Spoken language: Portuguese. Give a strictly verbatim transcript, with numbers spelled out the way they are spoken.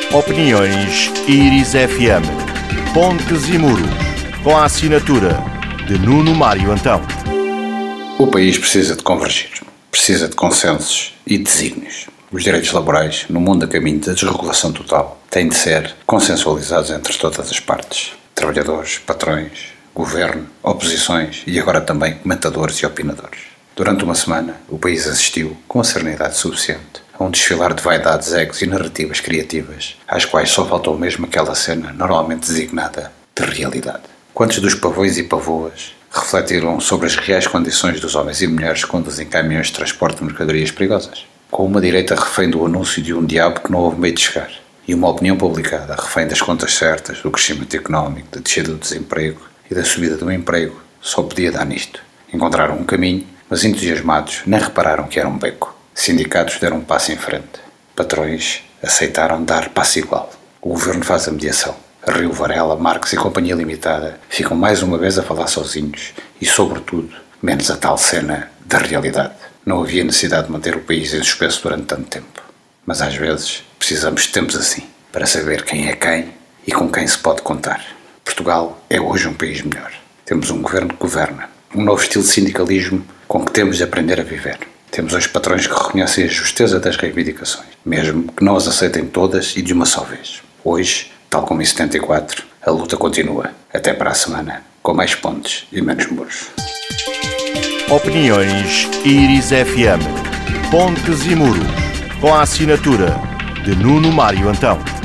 Opiniões Íris F M. Pontes e muros, com a assinatura de Nuno Mário Antão. O país precisa de convergir, precisa de consensos e desígnios. Os direitos laborais, no mundo a caminho da desregulação total, têm de ser consensualizados entre todas as partes. Trabalhadores, patrões, governo, oposições e agora também comentadores e opinadores. Durante uma semana, o país assistiu, com a serenidade suficiente, a um desfilar de vaidades, egos e narrativas criativas, às quais só faltou mesmo aquela cena normalmente designada de realidade. Quantos dos pavões e pavoas refletiram sobre as reais condições dos homens e mulheres que conduzem caminhões de transporte de mercadorias perigosas? Com uma direita refém do anúncio de um diabo que não houve meio de chegar, e uma opinião publicada refém das contas certas, do crescimento económico, da descida do desemprego e da subida do emprego, só podia dar nisto. Encontraram um caminho, mas entusiasmados nem repararam que era um beco. Sindicatos deram um passo em frente. Patrões aceitaram dar passo igual. O governo faz a mediação. A Rio Varela, Marques e Companhia Limitada ficam mais uma vez a falar sozinhos e, sobretudo, menos a tal cena da realidade. Não havia necessidade de manter o país em suspenso durante tanto tempo. Mas às vezes precisamos de tempos assim, para saber quem é quem e com quem se pode contar. Portugal é hoje um país melhor. Temos um governo que governa. Um novo estilo de sindicalismo com que temos de aprender a viver. Temos hoje patrões que reconhecem a justeza das reivindicações, mesmo que não as aceitem todas e de uma só vez. Hoje, tal como em setenta e quatro, a luta continua. Até para a semana, com mais pontes e menos muros. Opiniões Íris F M. Pontes e muros, com a assinatura de Nuno Mário Antão.